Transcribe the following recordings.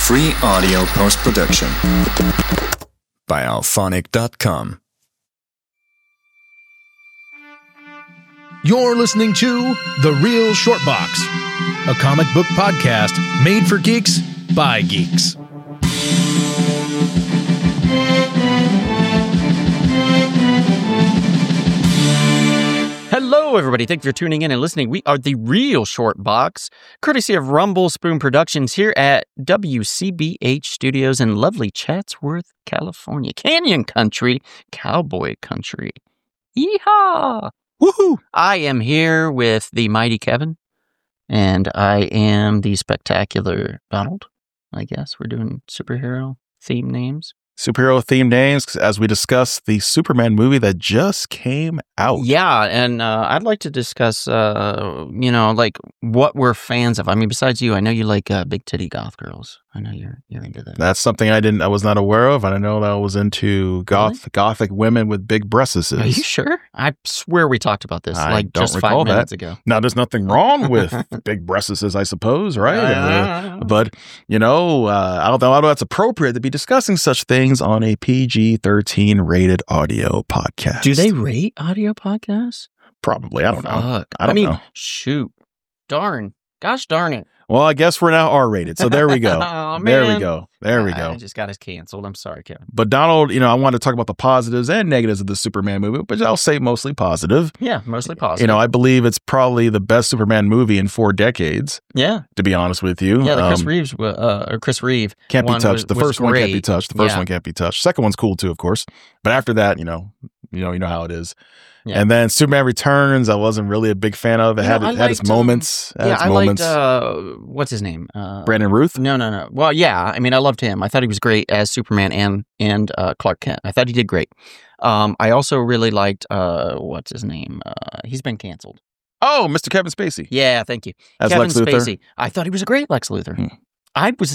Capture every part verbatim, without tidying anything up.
Free audio post-production by alphonic dot com. You're listening to The Real Short Box, a comic book podcast made for geeks by geeks. Hello, everybody. Thank you for tuning in and listening. We are The Real Short Box, courtesy of Rumble Spoon Productions here at W C B H Studios in lovely Chatsworth, California. Canyon Country, Cowboy Country. Yeehaw! Woohoo! I am here with the mighty Kevin, and I am the spectacular Donald. I guess we're doing superhero theme names. Superhero themed names, as we discuss the Superman movie that just came out. Yeah, and uh, I'd like to discuss, uh, you know, like what we're fans of. I mean, besides you, I know you like uh, big titty goth girls. I know you're you're into that. That's something I didn't, I was not aware of, and I know that I was into goth, Really? gothic women with big breasts. Are you sure? I swear we talked about this I like don't just recall five minutes that. ago. Now, there's nothing wrong with big breasts, I suppose, right? Uh, but you know, uh, I don't know. I don't know if it's appropriate to be discussing such things on a P G thirteen rated audio podcast. Do they rate audio podcasts? Probably. I don't know. Fuck. I don't mean, know. shoot. Darn. Gosh darn it. Well, I guess we're now R rated. So there we go. Oh, there we man. go. There we I go. just got us canceled. I'm sorry, Kevin. But Donald, you know, I want to talk about the positives and negatives of the Superman movie, but I'll say mostly positive. Yeah, mostly positive. You know, I believe it's probably the best Superman movie in four decades, yeah. to be honest with you. Yeah, the Chris Um, Reeves, uh, or Chris Reeve. Can't be one touched. was- the was first one can't be great. touched. The first Yeah. one can't be touched. Second one's cool too, of course. But after that, you know, you know, you know how it is. Yeah. And then Superman Returns, I wasn't really a big fan of. It You had, know, I it had its liked, um, moments. Had Yeah, its I moments. liked, uh, what's his name? Uh, Brandon Ruth. No, no, no. Well, yeah. I mean, I loved him. I thought he was great as Superman and and uh, Clark Kent. I thought he did great. Um, I also really liked, uh, what's his name? Uh, he's been canceled. Oh, Mister Kevin Spacey Yeah, thank you. as Kevin Lex Luthor. Spacey. I thought he was a great Lex Luthor. Hmm. I was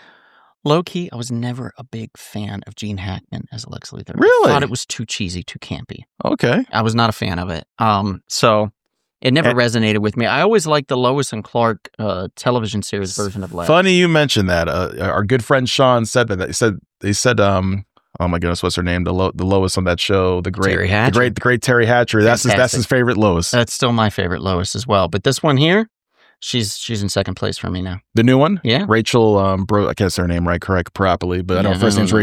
low key. I was never a big fan of Gene Hackman as Lex Luthor. Really? I thought it was too cheesy, too campy. Okay. I was not a fan of it. Um, so it never And- resonated with me. I always liked the Lois and Clark uh, television series version of Lex. Funny you mentioned that. Uh, our good friend Sean said that. He said he said, um, "Oh my goodness, what's her name? The Lo- the Lois on that show, the great, Terry the Hatcher. great, the great Terry Hatcher. That's his, that's Fantastic. his favorite Lois. That's still my favorite Lois as well. But this one here, she's she's in second place for me now. The new one, Yeah. Rachel. Um, Bro, I can't say her name right, correct, properly, but I know Yeah, her first no, name's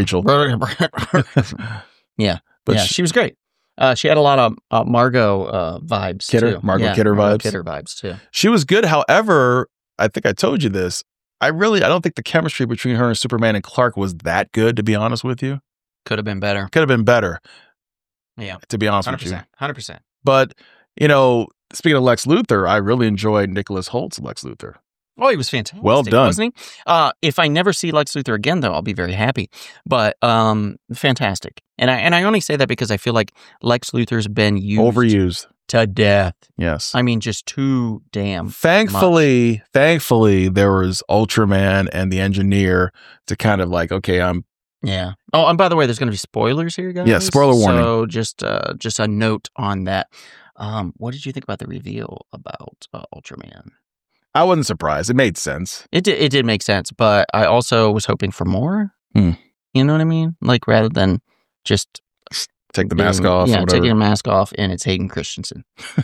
no, no. Rachel. yeah, But yeah, she- she was great. Uh, she had a lot of uh, Margot uh, vibes Kidder? too. Margot yeah, Kidder Margot vibes? Kidder vibes too. She was good. However, I think I told you this. I really, I don't think the chemistry between her and Superman and Clark was that good. To be honest with you, Could have been better. could have been better. Yeah, To be honest hundred with you, percent, hundred percent. but you know, speaking of Lex Luthor, I really enjoyed Nicholas Holt's Lex Luthor. Oh, he was fantastic. Well done. wasn't he? Uh, if I never see Lex Luthor again, though, I'll be very happy. But um, fantastic, and I and I only say that because I feel like Lex Luthor's been used Overused, to death. yes. I mean, just too damn. Thankfully, thankfully, there was Ultraman and the Engineer to kind of like, okay, I'm Yeah. Oh, and by the way, there's going to be spoilers here, guys. Yeah, spoiler warning. So just uh, just a note on that. Um, what did you think about the reveal about uh, Ultraman? I wasn't surprised. It made sense. It did, it did make sense, but I also was hoping for more. Hmm. You know what I mean? Like rather than just Take the being- mask off. Yeah, or taking the whatever. mask off, and it's Hayden Christensen.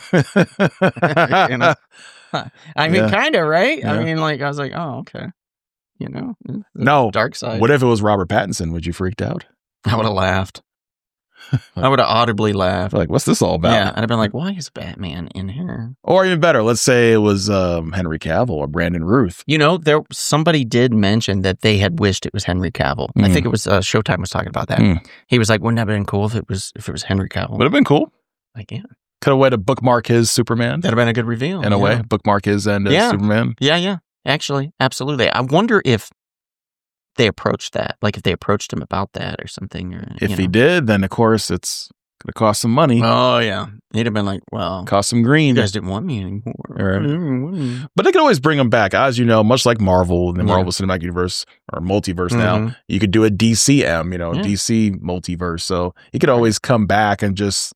You know? I mean, Yeah. kind of, right? Yeah. I mean, like I was like, oh, okay. You know, the No. dark side. What if it was Robert Pattinson? Would you freaked out? I would have laughed. I would have audibly laughed. Like, what's this all about? Yeah, I'd have been like, why is Batman in here? Or even better, let's say it was um, Henry Cavill or Brandon Ruth. You know, there somebody did mention that they had wished it was Henry Cavill. I Mm. think it was uh, Showtime was talking about that. Mm. He was like, wouldn't that have been cool if it was if it was Henry Cavill? Would have been cool. Like, yeah, Could have way to bookmark his Superman that'd have been a good reveal. in a yeah. way. Bookmark his and uh, Yeah. Superman. Yeah, yeah. Actually, absolutely. I wonder if they approached that, like if they approached him about that or something. Or, If you he know. did, then of course it's going to cost some money. Oh yeah, he'd have been like, well, cost some you green. guys didn't want me anymore. Right. You didn't want me. But they could always bring him back. As you know, much like Marvel, the Yeah. Marvel Cinematic Universe or multiverse now, Mhm. you could do a D C M, you know, Yeah. D C multiverse. So he could always come back and just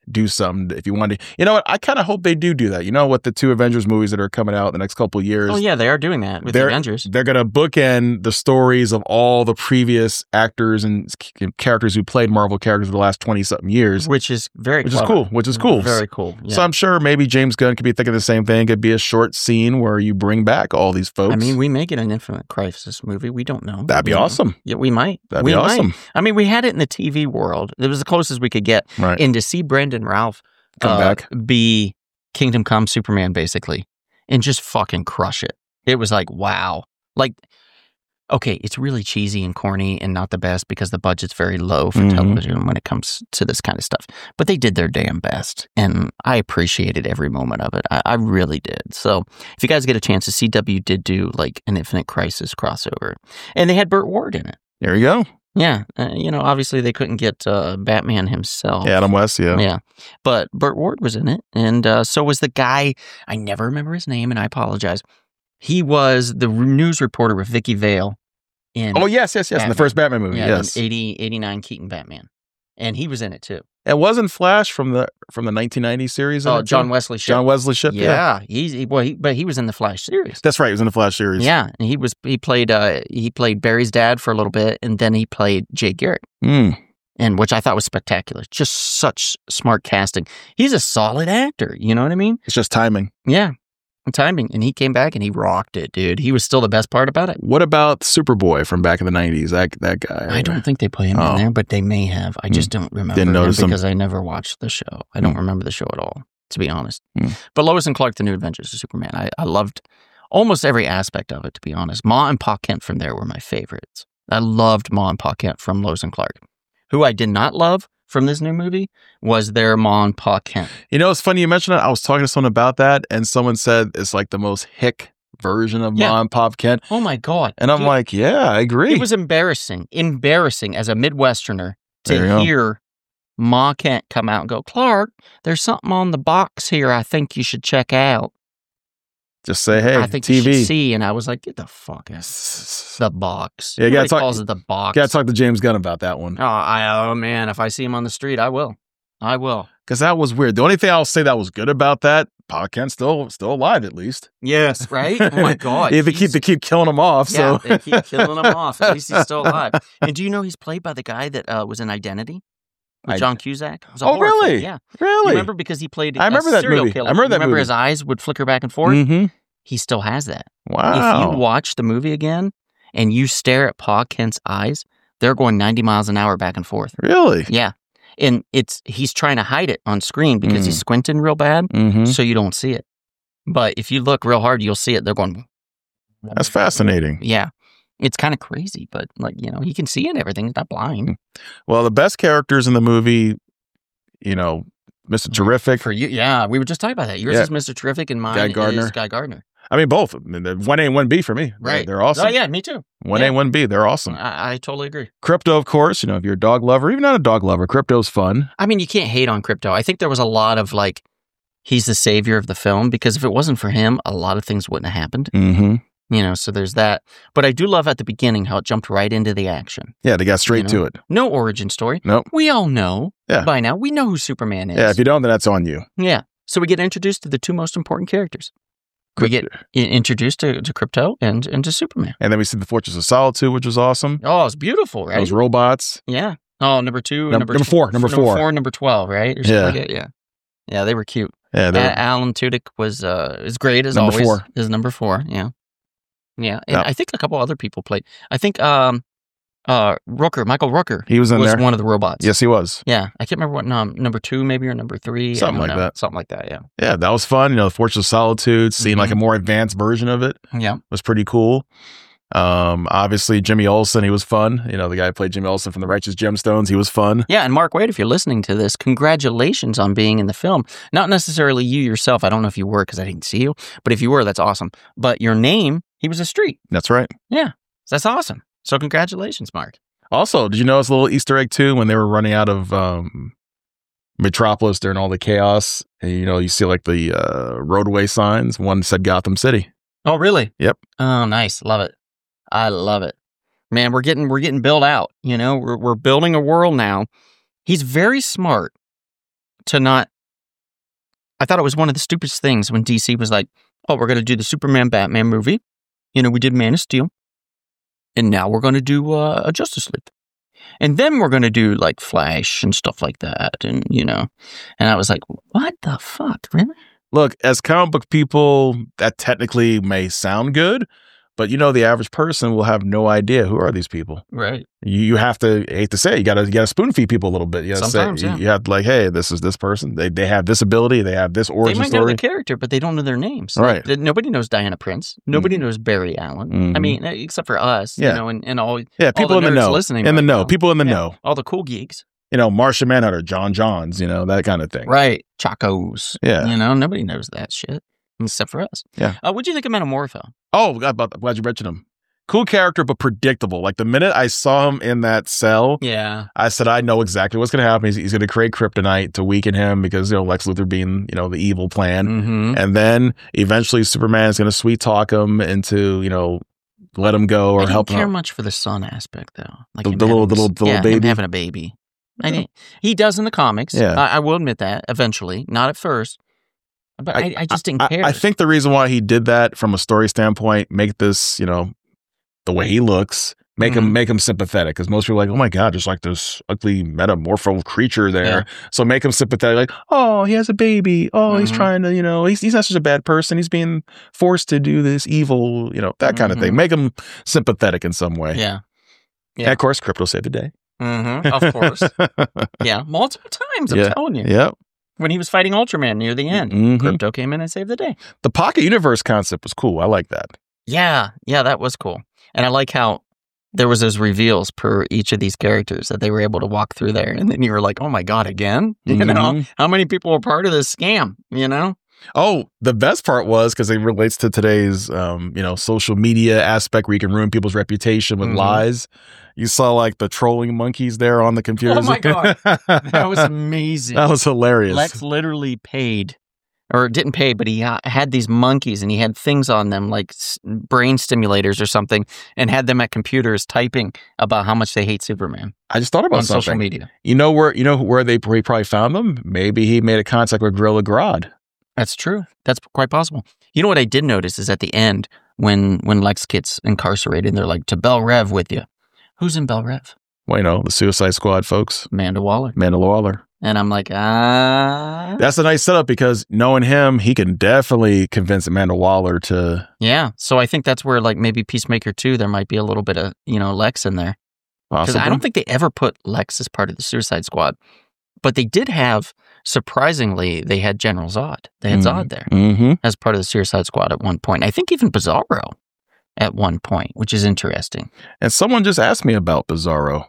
do something if you want to. You know what? I kind of hope they do do that. You know what? The two Avengers movies that are coming out in the next couple of years. Oh, yeah, they are doing that with the Avengers. They're going to bookend the stories of all the previous actors and characters who played Marvel characters for the last twenty-something years. Which is very Which clever. is cool. Which is cool. Very cool. Yeah. So I'm sure maybe James Gunn could be thinking the same thing. It could be a short scene where you bring back all these folks. I mean, we may get an Infinite Crisis movie. We don't know. That'd be we awesome. Yeah, we might. That'd we be awesome. Might. I mean, we had it in the T V world. It was the closest we could get. Right. And to see Brendan Ralph Come uh, back. be Kingdom Come Superman, basically, and just fucking crush it. It was like, wow. Like, okay, it's really cheesy and corny and not the best because the budget's very low for Mhm. television when it comes to this kind of stuff. But they did their damn best, and I appreciated every moment of it. I, I really did. So if you guys get a chance, C W did do like an Infinite Crisis crossover, and they had Burt Ward in it. There you go. Yeah, uh, you know, obviously they couldn't get uh, Batman himself. Yeah, Adam West, yeah. Yeah, but Burt Ward was in it, and uh, so was the guy. I never remember his name, and I apologize. He was the news reporter with Vicky Vale in Oh, yes, yes, yes. In Batman. the first Batman movie, yeah, yes. in eighty, eighty-nine Keaton Batman, and he was in it too. It wasn't Flash from the from the nineteen ninety series. in Oh, it, John too? Wesley Shipp. John Wesley Shipp, yeah. Yeah, he's he, well, he, but he was in the Flash series. That's right. He was in the Flash series. Yeah, and he was he played uh he played Barry's dad for a little bit, and then he played Jay Garrick. Mm. And which I thought was spectacular. Just such smart casting. He's a solid actor. You know what I mean? It's just timing. Yeah. Timing. And he came back and he rocked it, dude. He was still the best part about it. What about Superboy from back in the nineties? That that guy. I don't think they play him Oh. in there, but they may have. I just don't remember Didn't him notice him. because I never watched the show. I don't Mm. remember the show at all, to be honest. Mm. But Lois and Clark, The New Adventures of Superman, I, I loved almost every aspect of it, to be honest. Ma and Pa Kent from there were my favorites. I loved Ma and Pa Kent from Lois and Clark. Who I did not love from this new movie was their Ma and Pa Kent. You know, it's funny you mentioned it. I was talking to someone about that, and someone said it's like the most hick version of Yeah. Ma and Pop Kent. Oh my God. And I'm Dude, like, yeah, I agree. it was embarrassing, embarrassing as a Midwesterner There you to go. hear Ma Kent come out and go, Clark, there's something on the box here I think you should check out. Just say, hey, I think T you V. should see. And I was like, get the fuck out. The box. Yeah, you gotta Everybody talk- calls it the box. Got to talk to James Gunn about that one. Oh, I, oh, man, if I see him on the street, I will. I will. Because that was weird. The only thing I'll say that was good about that, Pa Kent's still still alive at least. Yes, right? Oh, my God. Yeah, they keep He's- they keep killing him off. Yeah, So they keep killing him off. At least he's still alive. And do you know he's played by the guy that uh, was in Identity? With I- John Cusack? It was a Oh, horror film. really? Yeah. really? You remember because he played I remember a that serial movie. killer. I remember that remember movie. his eyes would flicker back and forth? Mm-hmm. He still has that. Wow. If you watch the movie again and you stare at Pa Kent's eyes, they're going ninety miles an hour back and forth. Really? Yeah. And it's he's trying to hide it on screen because Mm. he's squinting real bad, Mm-hmm. so you don't see it. But if you look real hard, you'll see it. They're going. That's fascinating. Yeah. It's kind of crazy, but like, you know, he can see and everything. He's not blind. Well, the best characters in the movie, you know, Mister Terrific. For you, yeah, we were just talking about that. Yours Yeah. is Mister Terrific and mine Guy Gardner. is Guy Gardner. I mean, both. I mean, the one A and one B for me. Right. They're awesome. Oh, yeah, me too. One A yeah. and one B. They're awesome. I, I totally agree. Crypto, of course. You know, if you're a dog lover, even not a dog lover, Crypto's fun. I mean, you can't hate on Crypto. I think there was a lot of like, he's the savior of the film because if it wasn't for him, a lot of things wouldn't have happened. Mm-hmm. You know, so there's that. But I do love at the beginning how it jumped right into the action. Yeah, they got straight You know? to it. No origin story. Nope. We all know Yeah. by now. We know who Superman is. Yeah, if you don't, then that's on you. Yeah. So we get introduced to the two most important characters. We get i- introduced to, to Crypto and, and to Superman. And then we see the Fortress of Solitude, which was awesome. Oh, it's beautiful, right? Those robots. Yeah. Oh, number two, Num- number, number tw- four, number four. number twelve, right? Or something Yeah. like that. Yeah. Yeah, they were cute. Yeah, A- they're, Alan Tudyk was uh is great as Number always. four. Is number four. Yeah. Yeah. And Yeah. I think a couple other people played. I think um uh Rooker, Michael Rooker he was in was there. one of the robots. Yes, he was. Yeah. I can't remember what num- number two maybe or number three. I Something don't like know. that. Something like that, yeah. Yeah, that was fun. You know, the Fortress of Solitude, seeing like a Mhm. more advanced version of it Yeah. was pretty cool. Um, obviously Jimmy Olsen, he was fun. You know, the guy who played Jimmy Olsen from the Righteous Gemstones, he was fun. Yeah, and Mark Waid, if you're listening to this, congratulations on being in the film. Not necessarily you yourself. I don't know if you were because I didn't see you, but if you were, that's awesome. But your name, he was a street. That's right. Yeah, that's awesome. So congratulations, Mark. Also, did you notice a little Easter egg too when they were running out of um, Metropolis during all the chaos? And, you know, you see like the uh, roadway signs. One said Gotham City. Oh, really? Yep. Oh, nice. Love it. I love it. Man, we're getting we're getting built out. You know, we're we're building a world now. He's very smart to not. I thought it was one of the stupidest things when D C was like, "Oh, we're going to do the Superman Batman movie. You know, we did Man of Steel, and now we're going to do uh, a Justice League, and then we're going to do like Flash and stuff like that." And you know, and I was like, "What the fuck, really?" Look, as comic book people, that technically may sound good, but you know, the average person will have no idea who are these people. Right. You, you have to, I hate to say, it, you got to you got to spoon feed people a little bit. You gotta Sometimes, say, yeah. you, you have to like, hey, this is this person. They they have this ability. They have this origin They might story. know the character, but they don't know their names. Right. Like, nobody knows Diana Prince. Nobody Mhm. knows Barry Allen. Mhm. I mean, except for us, Yeah. you know, and, and all. yeah, all people in the nerds know, listening in the right know, now. people in the Yeah. know. All the cool geeks. You know, Martian Manhunter, John Johns, you know, that kind of thing. Right. Chacos. Yeah. You know, nobody knows that shit except for us. Yeah. Uh, what'd you think of Metamorpho? Oh, God, about I'm glad you mentioned him. Cool character, but predictable. Like the minute I saw him in that cell, Yeah. I said, I know exactly what's going to happen. He's, he's going to create kryptonite to weaken him because, you know, Lex Luthor being, you know, the evil plan. Mm-hmm. And then eventually Superman is going to sweet talk him into, you know, let him go or I didn't help him care out. much for the son aspect, though. Like The- him the little- having- the little- the little yeah, him baby? having a baby. I didn't, he does in the comics. Yeah. I, I will admit that eventually, not at first. But I, I just didn't I, care. I think the reason why he did that from a story standpoint, make this, you know, the way he looks, make Mhm. him make him sympathetic. Because most people are like, oh my God, there's like this ugly metamorpho creature there. Yeah. So make him sympathetic, like, oh, he has a baby. Oh, he's Mhm. trying to, you know, he's he's not such a bad person. He's being forced to do this evil, you know, that kind of thing. Mhm. Make him sympathetic in some way. Yeah. And Yeah. of course, Crypto saved the day. Mm-hmm. Of course. Yeah. Multiple times, I'm Yeah. telling you. Yep. When he was fighting Ultraman near the end, Mhm. Crypto came in and saved the day. The pocket universe concept was cool. I like that. Yeah. Yeah, that was cool. And I like how there was those reveals per each of these characters that they were able to walk through there. And then you were like, oh my God, again? You know, Mhm. how many people were part of this scam, you know? Oh, the best part was because it relates to today's, um, you know, social media aspect where you can ruin people's reputation with Mhm. lies. You saw like the trolling monkeys there on the computers. Oh my God. That was amazing. That was hilarious. Lex literally paid, or didn't pay, but he ha- had these monkeys and he had things on them like s- brain stimulators or something, and had them at computers typing about how much they hate Superman I just thought about on something. social media. You know where you know where they where he probably found them? Maybe he made a contact with Gorilla Grodd. That's true. That's quite possible. You know what I did notice is at the end when when Lex gets incarcerated, they're like, to Bel Rev with you. Who's in Bel Rev? Well, you know, the Suicide Squad folks, Amanda Waller. Amanda Waller. And I'm like, ah. That's a nice setup because knowing him, he can definitely convince Amanda Waller to. Yeah. So I think that's where like maybe Peacemaker two, there might be a little bit of, you know, Lex in there. Because Possibly. I don't think they ever put Lex as part of the Suicide Squad. But they did have, surprisingly, they had General Zod. They had Mhm. Zod there Mm-hmm. as part of the Suicide Squad at one point. I think even Bizarro at one point, which is interesting. And someone just asked me about Bizarro.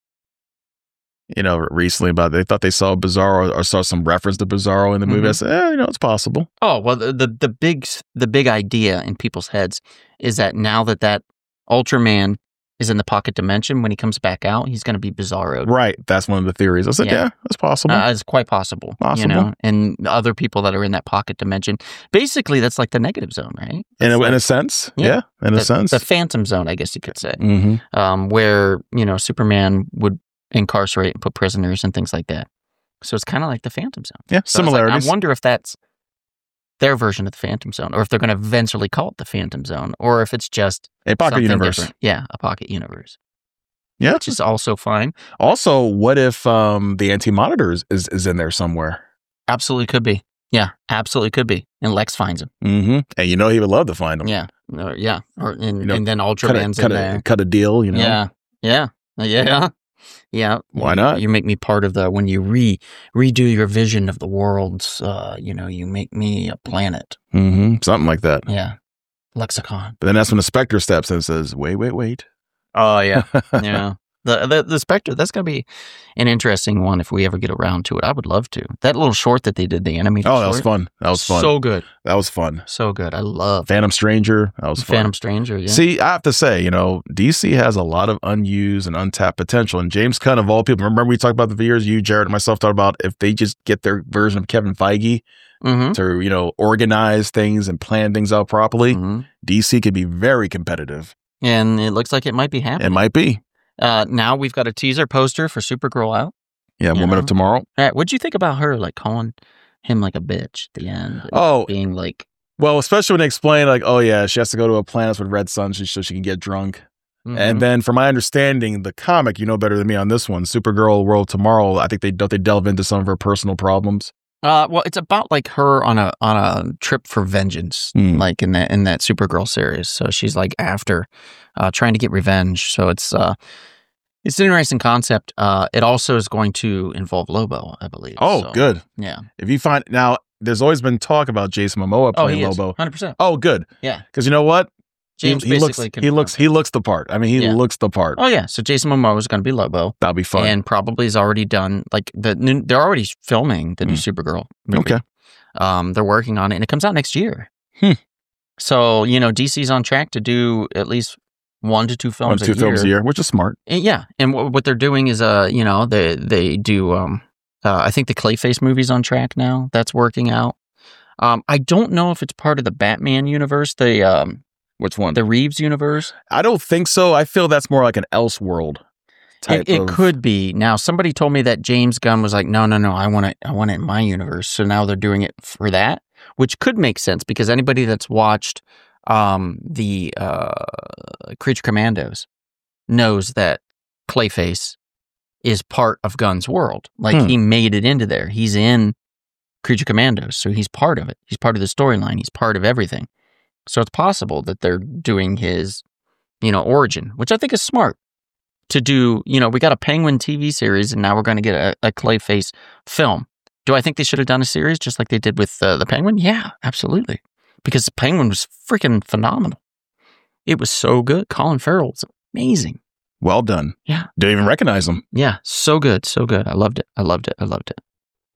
You know, recently about they thought they saw Bizarro or saw some reference to Bizarro in the movie. I Mhm. said, eh, you know, it's possible. Oh, well, the, the, the, big, the big idea in people's heads is that now that that Ultraman is in the pocket dimension, when he comes back out, he's going to be Bizarro. Right. That's one of the theories. I said, Yeah. yeah, that's possible. Uh, it's quite possible, Possible. you know, and the other people that are in that pocket dimension. Basically, that's like the negative zone, right? in, That's a, like in a sense. Yeah. Yeah. In a the, sense. the phantom zone, I guess you could say, mm-hmm. um, where, you know, Superman would incarcerate and put prisoners and things like that. So it's kind of like the phantom zone. Yeah. So I was like, Similarities. I wonder if that's their version of the phantom zone, or if they're going to eventually call it the phantom zone, or if it's just a pocket something universe. different. Yeah, a pocket universe. Yeah. Which is also fine. Also, what if um, the Anti-Monitor is, is, is in there somewhere? Absolutely could be. Yeah, absolutely could be. And Lex finds him. Mm-hmm. And you know he would love to find him. Yeah, or, yeah, or and, You know, and then Cut a, Ultraman's cut, in a, there. cut a deal, you know? Yeah, yeah, yeah, yeah. Why You- not? You make me part of the when you re redo your vision of the worlds. Uh, you know, you make me a planet. Mm-hmm. Something like that. Yeah, lexicon. But then that's when the Spectre steps in and says, wait, wait, wait. Oh yeah, yeah. The, the the Spectre, that's going to be an interesting one if we ever get around to it. I would love to. That little short that they did, the animated Oh, short. that was fun. That was fun. So good. that was fun. So good. I love Phantom Stranger. That was fun. Phantom Stranger. Yeah. See, I have to say, you know, D C has a lot of unused and untapped potential. And James Gunn, of all people, remember we talked about the years, you, Jared, and myself talked about if they just get their version of Kevin Feige mm-hmm. to, you know, organize things and plan things out properly, Mm-hmm. D C could be very competitive. And it looks like it might be happening. It might be. Uh, now we've got a teaser poster for Supergirl out. Yeah, You Woman know? of Tomorrow. Uh, What'd you think about her, like, calling him, like, a bitch at the end? and Oh. Being, like... Well, especially when they explain, like, oh, yeah, she has to go to a planet with red sun so she can get drunk. mhm. And then, from my understanding, the comic, you know better than me on this one, Supergirl World Tomorrow, I think they don't they delve into some of her personal problems. Uh, well, it's about, like, her on a on a trip for vengeance, Hmm. like, in that in that Supergirl series. So she's, like, after, uh, trying to get revenge. So it's... uh. It's an interesting concept. Uh, it also is going to involve Lobo, I believe. Oh, so, good. Yeah. If you find now, there's always been talk about Jason Momoa Oh, playing he is. Lobo. one hundred percent. Oh, good. Yeah. Because you know what? James he, he looks basically he looks confirmed. he looks the part. I mean, he Yeah. looks the part. Oh, yeah. So Jason Momoa is going to be Lobo. That'll be fun. And probably has already done, like, the new, they're already filming the new Mm. Supergirl movie. Okay. Um, they're working on it, and it comes out next year. Hmm. So, you know, D C's on track to do at least one to two films One, two a films a year. year, which is smart. And, yeah. And w- what they're doing is, uh, you know, they, they do, um, uh, I think the Clayface movie's on track now. That's working out. Um, I don't know if it's part of the Batman universe, the um, Which one? the Reeves universe. I don't think so. I feel that's more like an Elseworld type It, it of... could be. Now, somebody told me that James Gunn was like, no, no, no, I want it. I want it in my universe. So now they're doing it for that, which could make sense because anybody that's watched um, the uh, Creature Commandos knows that Clayface is part of Gunn's world. Like Hmm. he made it into there. He's in Creature Commandos, so he's part of it. He's part of the storyline. He's part of everything. So it's possible that they're doing his, you know, origin, which I think is smart to do. You know, we got a Penguin T V series, and now we're going to get a, a Clayface film. Do I think they should have done a series just like they did with uh, the Penguin? Yeah, absolutely. Because the Penguin was freaking phenomenal. It was so good. Colin Farrell was amazing. Well done. Yeah. Didn't even recognize him. Yeah, so good, so good. I loved it. I loved it. I loved it.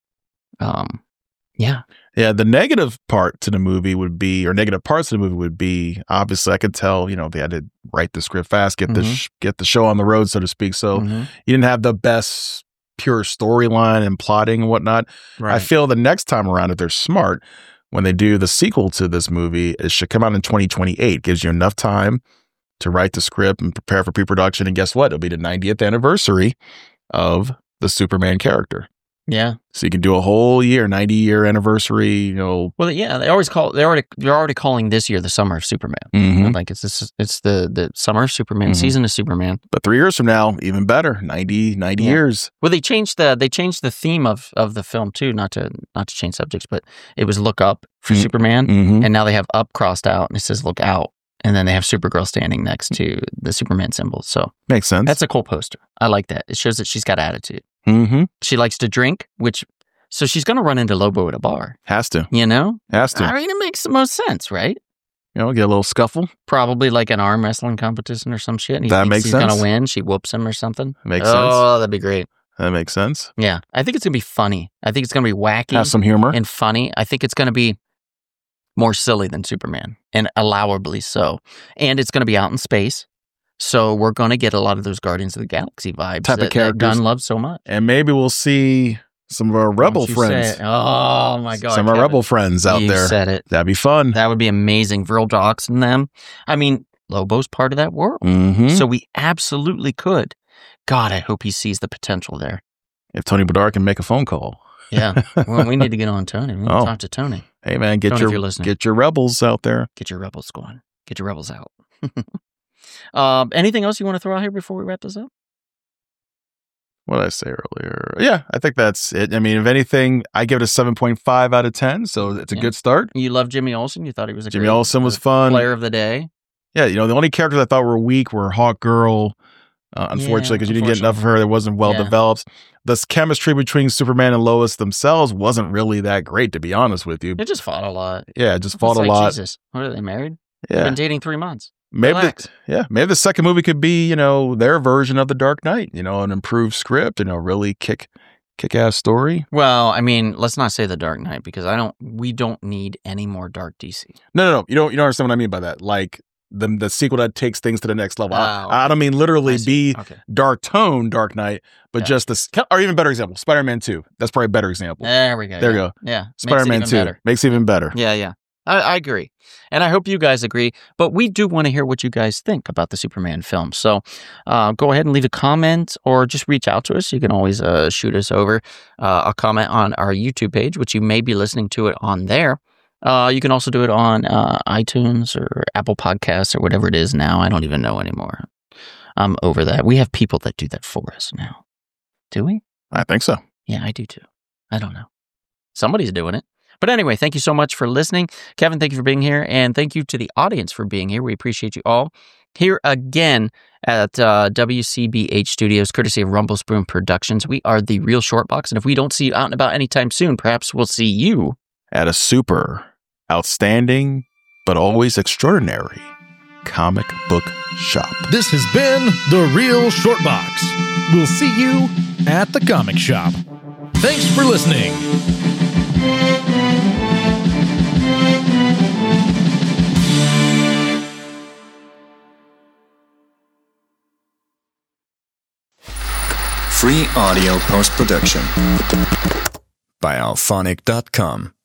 Um, yeah. Yeah, the negative part to the movie would be, or negative parts of the movie would be, obviously, I could tell, you know, they had to write the script fast, get the Mhm. sh- get the show on the road, so to speak. So Mhm. you didn't have the best pure storyline and plotting and whatnot. Right. I feel the next time around, if they're smart, when they do the sequel to this movie, it should come out in twenty twenty-eight. Gives you enough time to write the script and prepare for pre-production. And guess what? It'll be the ninetieth anniversary of the Superman character. Yeah. So you can do a whole year, ninety year anniversary, you know. Well, yeah, they always call. They already. They're already calling this year the summer of Superman. Mhm. Like it's this. It's the the summer of Superman Mhm. season of Superman. But three years from now, even better, ninety, ninety Yeah. years. Well, they changed the they changed the theme of, of the film too. Not to not to change subjects, but it was look up for Mm. Superman, Mm-hmm. and now they have up crossed out, and it says look out, and then they have Supergirl standing next to the Superman symbol. So Makes sense. that's a cool poster. I like that. It shows that she's got attitude. mm-hmm. She likes to drink, which so she's going to run into Lobo at a bar. Has to. You know, Has to. I mean, it makes the most sense, right? You know, get a little scuffle. Probably like an arm wrestling competition or some shit. And he That thinks makes he's sense. gonna win. She whoops him or something. Makes oh, sense. Oh, that'd be great. That makes sense. Yeah, I think it's gonna be funny. I think it's gonna be wacky Have some humor. and funny. I think it's gonna be more silly than Superman, and allowably so. And it's gonna be out in space, so we're gonna get a lot of those Guardians of the Galaxy vibes Type of that, that characters. Gunn loves so much. And maybe we'll see some of our rebel Don't you friends. say it. Oh my god! some of our Kevin. rebel friends out You there. said it. That'd be fun. That would be amazing. Vril Dox and them. I mean, Lobo's part of that world. Mm-hmm. So we absolutely could. God, I hope he sees the potential there. If Tony Bedard can make a phone call. Yeah. Well, we need to get on Tony. We need Oh. to talk to Tony. Hey, man, get Tony, if your you're listening. get your rebels out there. Get your rebels going. Get your rebels out. um, anything else you want to throw out here before we wrap this up? What did I say earlier? Yeah, I think that's it. I mean, if anything, I give it a seven point five out of ten, so it's a Yeah. good start. You love Jimmy Olsen. You thought he was a Jimmy great, Olsen was uh, fun. player of the day. Yeah, you know, the only characters I thought were weak were Hawk Girl, uh, unfortunately, because you didn't get enough of her. That wasn't well Yeah. developed. The chemistry between Superman and Lois themselves wasn't really that great, to be honest with you. They just fought a lot. Yeah, it just fought It's a like, lot. Jesus. What are they married? They've Yeah, been dating three months. maybe. The, Relax. yeah, maybe the second movie could be, you know, their version of The Dark Knight. You know, an improved script. You know, really kick, kick ass story. Well, I mean, let's not say the Dark Knight because I don't. We don't need any more dark D C. No, no, no. You don't. You don't understand what I mean by that. Like the the sequel that takes things to the next level. Oh, I, I don't mean literally I see. be Okay. dark tone Dark Knight, but Yeah. just this, or even better example, Spider Man Two. That's probably a better example. There we go. There yeah. you go. Yeah. Makes it Spider Man even Two better. makes it even better. Yeah, yeah. I, I agree. And I hope you guys agree. But we do want to hear what you guys think about the Superman film. So uh, go ahead and leave a comment or just reach out to us. You can always uh, shoot us over uh, a comment on our YouTube page, which you may be listening to it on there. Uh, you can also do it on uh, iTunes or Apple Podcasts or whatever it is now. I don't even know anymore. I'm over that. We have people that do that for us now. Do we? I think so. Yeah, I do too. I don't know. Somebody's doing it. But anyway, thank you so much for listening. Kevin, thank you for being here. And thank you to the audience for being here. We appreciate you all. Here again at uh, W C B H Studios, courtesy of Rumble Spoon Productions. We are the Real Short Box. And if we don't see you out and about anytime soon, perhaps we'll see you at a super outstanding, but always extraordinary comic book shop. This has been The Real Short Box. We'll see you at the comic shop. Thanks for listening. Free audio post-production by alphonic dot com.